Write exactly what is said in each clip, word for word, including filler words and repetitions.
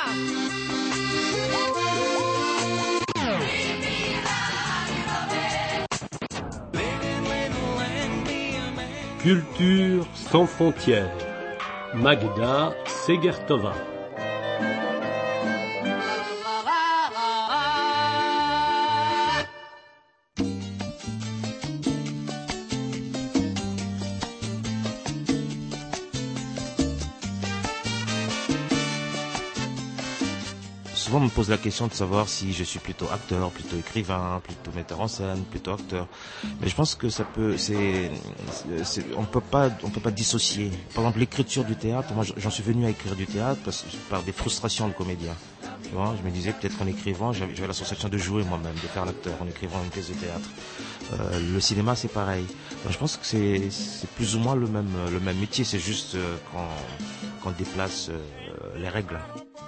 Culture sans frontières. Magda Segertova. Souvent on me pose la question de savoir si je suis plutôt acteur, plutôt écrivain, plutôt metteur en scène, plutôt acteur. Mais je pense que ça peut, c'est, c'est on peut pas, on peut pas dissocier. Par exemple, l'écriture du théâtre, moi j'en suis venu à écrire du théâtre parce, par des frustrations de comédien. Tu vois, je me disais peut-être qu'en écrivant, j'avais, j'avais la sensation de jouer moi-même, de faire l'acteur en écrivant une pièce de théâtre. Euh, le cinéma c'est pareil. Donc, je pense que c'est, c'est plus ou moins le même, le même métier. C'est juste euh, qu'on, qu'on déplace euh, les règles.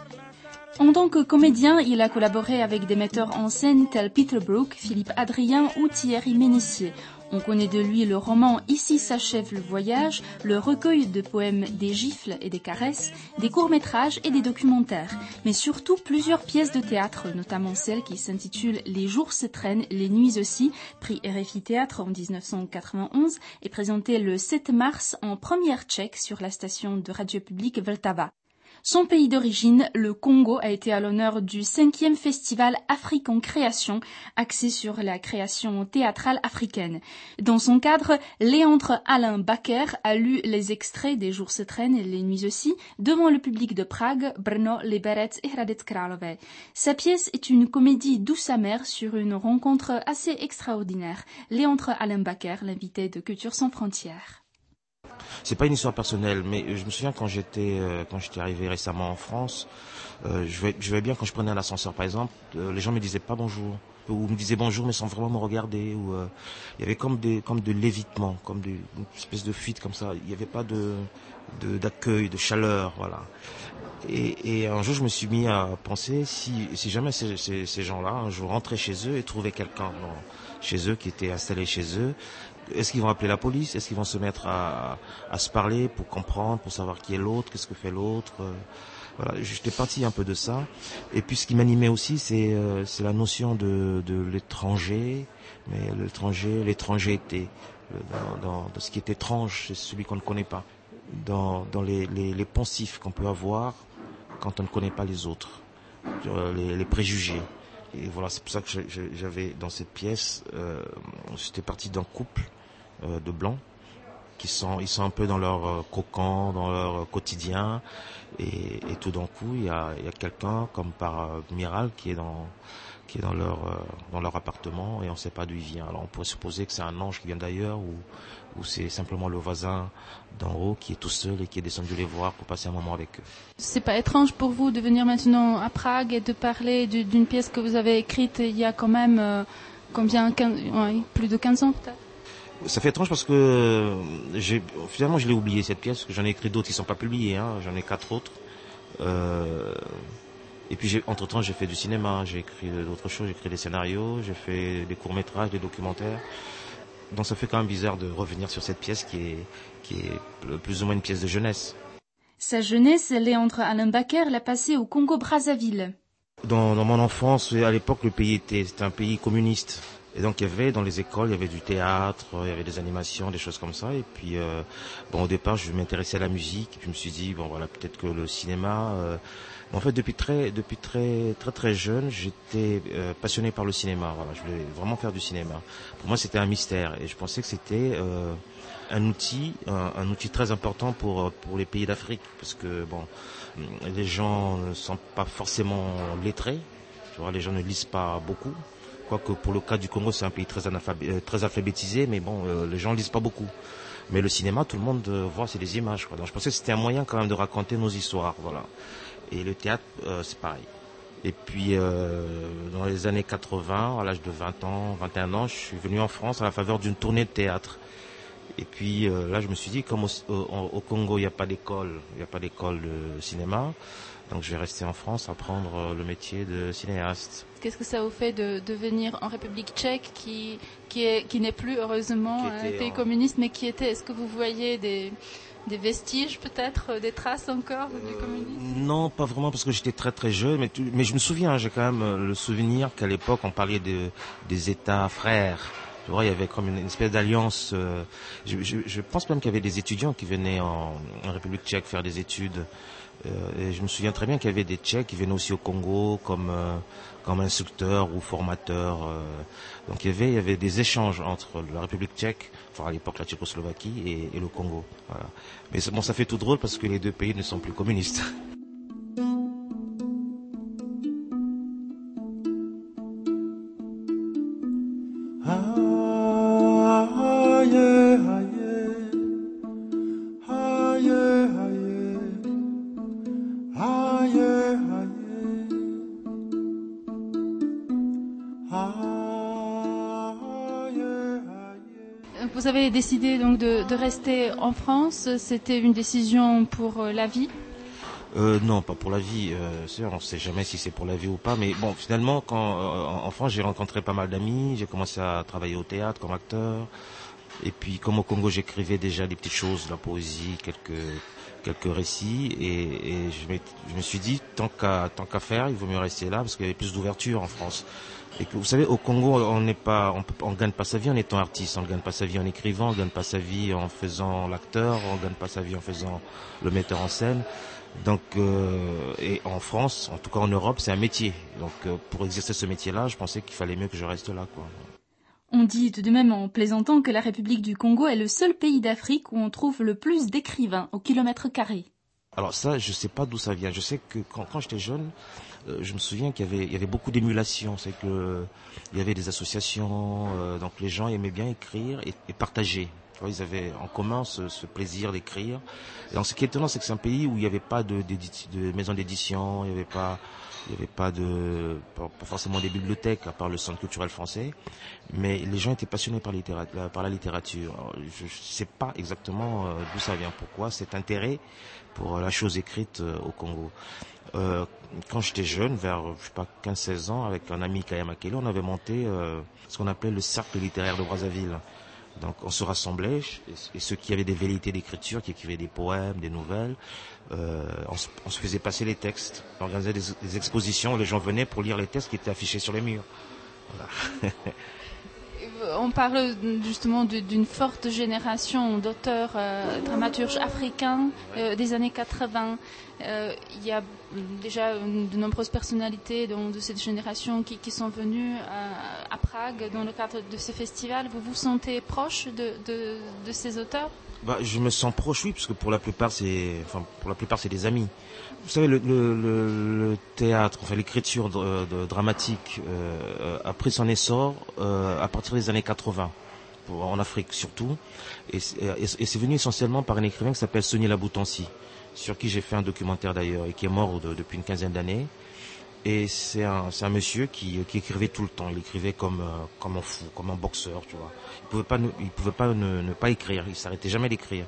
En tant que comédien, il a collaboré avec des metteurs en scène tels Peter Brook, Philippe Adrien ou Thierry Ménissier. On connaît de lui le roman Ici s'achève le voyage, le recueil de poèmes Des gifles et des caresses, des courts-métrages et des documentaires, mais surtout plusieurs pièces de théâtre, notamment celle qui s'intitule Les jours se traînent, les nuits aussi, prix R F I Théâtre en dix-neuf cent quatre-vingt-onze et présentée le sept mars en première tchèque sur la station de radio publique Vltava. Son pays d'origine, le Congo, a été à l'honneur du cinquième festival Afrique en création, axé sur la création théâtrale africaine. Dans son cadre, Léandre Alain Bakker a lu les extraits des Jours se traînent et les nuits aussi devant le public de Prague, Brno, Liberec et Hradec Králové. Sa pièce est une comédie douce amère sur une rencontre assez extraordinaire. Léandre Alain Bakker, l'invité de Culture sans frontières. C'est pas une histoire personnelle, mais je me souviens quand j'étais euh, quand j'étais arrivé récemment en France, euh, je voyais, je voyais bien quand je prenais un ascenseur par exemple, euh, les gens me disaient pas bonjour, ou me disaient bonjour mais sans vraiment me regarder, ou euh, il y avait comme des comme de l'évitement, comme des, une espèce de fuite comme ça. Il n'y avait pas de, de d'accueil, de chaleur, voilà. Et, et un jour je me suis mis à penser si si jamais ces, ces, ces gens-là un jour rentraient chez eux et trouvaient quelqu'un dans, chez eux qui était installé chez eux. Est-ce qu'ils vont appeler la police? Est-ce qu'ils vont se mettre à, à se parler pour comprendre, pour savoir qui est l'autre, qu'est-ce que fait l'autre? Voilà, j'étais parti un peu de ça. Et puis ce qui m'animait aussi, c'est, euh, c'est la notion de, de l'étranger, mais l'étranger, l'étrangeté, dans, dans, dans ce qui est étrange, c'est celui qu'on ne connaît pas, dans, dans les, les, les poncifs qu'on peut avoir quand on ne connaît pas les autres, les, les préjugés. Et voilà, c'est pour ça que j'avais dans cette pièce, euh, j'étais parti d'un couple euh, de blancs qui sont, ils sont un peu dans leur euh, cocon, dans leur quotidien, et, et tout d'un coup, il y a, il y a quelqu'un comme par euh, miracle qui est dans, qui est dans leur, euh, dans leur appartement, et on ne sait pas d'où il vient. Alors on pourrait supposer que c'est un ange qui vient d'ailleurs, ou, ou c'est simplement le voisin d'en haut qui est tout seul et qui est descendu les voir pour passer un moment avec eux. C'est pas étrange pour vous de venir maintenant à Prague et de parler d'une pièce que vous avez écrite il y a quand même euh, combien, quinze, ouais, plus de quinze ans peut-être? Ça fait étrange parce que j'ai, finalement je l'ai oublié cette pièce, parce que j'en ai écrit d'autres qui ne sont pas publiées, hein, j'en ai quatre autres. Euh, et puis j'ai, entre-temps j'ai fait du cinéma, j'ai écrit d'autres choses, j'ai écrit des scénarios, j'ai fait des courts-métrages, des documentaires. Donc ça fait quand même bizarre de revenir sur cette pièce qui est, qui est plus ou moins une pièce de jeunesse. Sa jeunesse, Léandre Alain Bakker l'a passée au Congo-Brazzaville. Dans, dans mon enfance, à l'époque, le pays était, c'était un pays communiste. Et donc il y avait dans les écoles, il y avait du théâtre, il y avait des animations, des choses comme ça. Et puis euh, bon, au départ, je m'intéressais à la musique. Et puis je me suis dit bon voilà, peut-être que le cinéma. Euh... En fait, depuis très, depuis très, très très jeune, j'étais euh, passionné par le cinéma. Voilà, je voulais vraiment faire du cinéma. Pour moi, c'était un mystère et je pensais que c'était euh, un outil, un, un outil très important pour pour les pays d'Afrique, parce que bon, les gens ne sont pas forcément lettrés. Tu vois, les gens ne lisent pas beaucoup. Quoique pour le cas du Congo, c'est un pays très, analphab- très alphabétisé, mais bon, euh, les gens lisent pas beaucoup. Mais le cinéma, tout le monde euh, voit, c'est des images, quoi. Donc je pensais que c'était un moyen quand même de raconter nos histoires, voilà. Et le théâtre, euh, c'est pareil. Et puis, euh, dans les années quatre-vingts, à l'âge de vingt ans, vingt et un ans, je suis venu en France à la faveur d'une tournée de théâtre. Et puis euh, là, je me suis dit, comme au, au, au Congo, il n'y a pas d'école, il n'y a pas d'école de cinéma, donc je vais rester en France à apprendre le métier de cinéaste. Qu'est-ce que ça vous fait de, de venir en République tchèque, qui, qui, est, qui n'est plus heureusement un pays en... communiste, mais qui était, est-ce que vous voyez des, des vestiges peut-être, des traces encore du communisme? Non, pas vraiment parce que j'étais très très jeune, mais, mais je me souviens, j'ai quand même le souvenir qu'à l'époque on parlait de, des États frères. Tu vois, il y avait comme une, une espèce d'alliance. Euh, je, je, je pense même qu'il y avait des étudiants qui venaient en, en République tchèque faire des études. Euh, et je me souviens très bien qu'il y avait des Tchèques qui venaient aussi au Congo comme euh, comme instructeurs ou formateurs. Euh. Donc il y avait il y avait des échanges entre la République tchèque, enfin à l'époque la Tchécoslovaquie et, et le Congo. Voilà. Mais bon, ça fait tout drôle parce que les deux pays ne sont plus communistes. Vous avez décidé donc de, de rester en France. C'était une décision pour la vie? Euh, non, pas pour la vie. Euh, on ne sait jamais si c'est pour la vie ou pas. Mais bon, finalement, quand euh, en France, j'ai rencontré pas mal d'amis. J'ai commencé à travailler au théâtre comme acteur. Et puis, comme au Congo, j'écrivais déjà des petites choses, de la poésie, quelques quelques récits. Et, et je, je me suis dit, tant qu'à tant qu'à faire, il vaut mieux rester là parce qu'il y avait plus d'ouverture en France. Et que vous savez, au Congo, on n'est pas, on, on gagne pas sa vie en étant artiste, on ne gagne pas sa vie en écrivant, on ne gagne pas sa vie en faisant l'acteur, on ne gagne pas sa vie en faisant le metteur en scène. Donc, euh, et en France, en tout cas en Europe, c'est un métier. Donc, euh, pour exercer ce métier-là, je pensais qu'il fallait mieux que je reste là, quoi. On dit tout de même en plaisantant que la République du Congo est le seul pays d'Afrique où on trouve le plus d'écrivains au kilomètre carré. Alors ça, je sais pas d'où ça vient. Je sais que quand, quand j'étais jeune, euh, je me souviens qu'il y avait, il y avait beaucoup d'émulation. C'est que euh, il y avait des associations, euh, donc les gens aimaient bien écrire et, et partager. Tu vois, ils avaient en commun ce, ce plaisir d'écrire. Et donc, ce qui est étonnant, c'est que c'est un pays où il n'y avait pas de, de maison d'édition, il n'y avait pas, il y avait pas de, pas, pas forcément des bibliothèques à part le Centre culturel français, mais les gens étaient passionnés par, littérature, par la littérature. Alors, je ne sais pas exactement euh, d'où ça vient, pourquoi cet intérêt pour la chose écrite euh, au Congo. Euh, quand j'étais jeune, vers je sais pas quinze seize ans, avec un ami Kaya Makele, on avait monté euh, ce qu'on appelait le cercle littéraire de Brazzaville. Donc on se rassemblait et, et ceux qui avaient des velléités d'écriture, qui écrivaient des poèmes, des nouvelles, euh, on, se, on se faisait passer les textes. On organisait des, des expositions, les gens venaient pour lire les textes qui étaient affichés sur les murs. Voilà. On parle justement d'une forte génération d'auteurs, euh, dramaturges africains euh, des années quatre-vingts. Euh, il y a déjà de nombreuses personnalités donc, de cette génération qui, qui sont venues à, à Prague dans le cadre de ce festival. Vous vous sentez proche de, de, de ces auteurs? Bah, je me sens proche, oui, parce que pour la plupart, c'est, enfin, pour la plupart, c'est des amis. Vous savez, le, le, le, le théâtre, enfin l'écriture de, de, dramatique euh, a pris son essor euh, à partir des années quatre-vingts, pour, en Afrique surtout, et, et, et c'est venu essentiellement par un écrivain qui s'appelle Sonny Laboutansi, sur qui j'ai fait un documentaire d'ailleurs, et qui est mort de, depuis une quinzaine d'années. Et c'est un, c'est un monsieur qui, qui écrivait tout le temps. Il écrivait comme, euh, comme un fou, comme un boxeur, tu vois. Il pouvait pas, ne, il pouvait pas ne, ne pas écrire. Il s'arrêtait jamais d'écrire.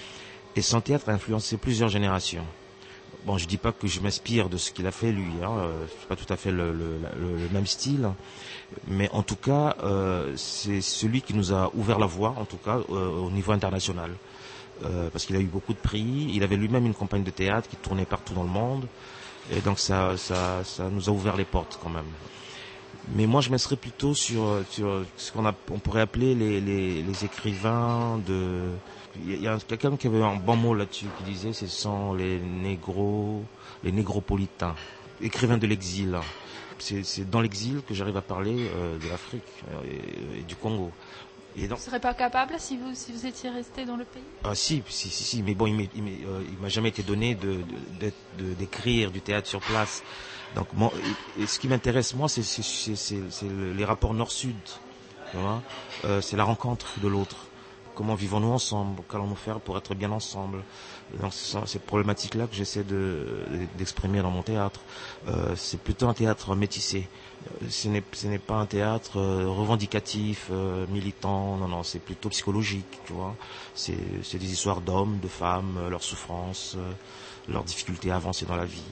Et son théâtre a influencé plusieurs générations. Bon, je dis pas que je m'inspire de ce qu'il a fait lui. Hein. Euh, c'est pas tout à fait le, le, le, le même style, mais en tout cas, euh, c'est celui qui nous a ouvert la voie, en tout cas euh, au niveau international, euh, parce qu'il a eu beaucoup de prix. Il avait lui-même une compagnie de théâtre qui tournait partout dans le monde. Et donc ça, ça, ça nous a ouvert les portes quand même. Mais moi, je me serais plutôt sur, sur ce qu'on a, on pourrait appeler les, les, les écrivains de. Il y a quelqu'un qui avait un bon mot là-dessus qui disait, ce sont les négros, les négropolitains, écrivains de l'exil. C'est, c'est dans l'exil que j'arrive à parler euh, de l'Afrique et, et du Congo. Et donc, vous ne serez pas capable si vous, si vous étiez resté dans le pays? Ah si, si, si, si, mais bon, il, il, euh, il m'a jamais été donné de, de, de, d'écrire du théâtre sur place. Donc, moi, et, et ce qui m'intéresse, moi, c'est, c'est, c'est, c'est, c'est les rapports nord-sud. Tu vois, euh, c'est la rencontre de l'autre. Comment vivons-nous ensemble? Qu'allons-nous faire pour être bien ensemble? Et donc, c'est cette problématique-là que j'essaie de, d'exprimer dans mon théâtre. Euh, c'est plutôt un théâtre métissé. Ce n'est, ce n'est pas un théâtre euh, revendicatif, euh, militant. Non, non, c'est plutôt psychologique, tu vois. C'est, c'est des histoires d'hommes, de femmes, euh, leurs souffrances, euh, leurs difficultés à avancer dans la vie.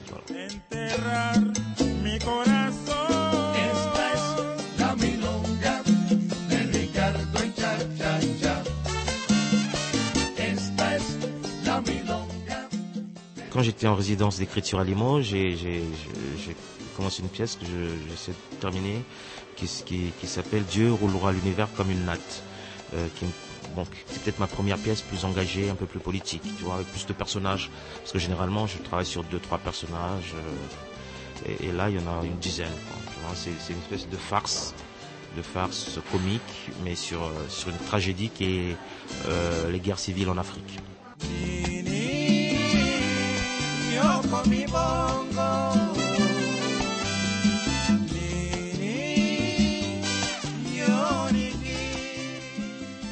Voilà. j'étais en résidence d'écriture à Limoges, j'ai, j'ai, j'ai commencé une pièce que je, j'essaie de terminer, qui, qui, qui s'appelle Dieu roulera l'univers comme une natte. Euh, qui, bon, c'est peut-être ma première pièce plus engagée, un peu plus politique, tu vois, avec plus de personnages. Parce que généralement, je travaille sur deux, trois personnages. Euh, et, et là, il y en a une dizaine. Quoi, tu vois, c'est, c'est une espèce de farce, de farce comique, mais sur, euh, sur une tragédie qui est euh, les guerres civiles en Afrique. Nini,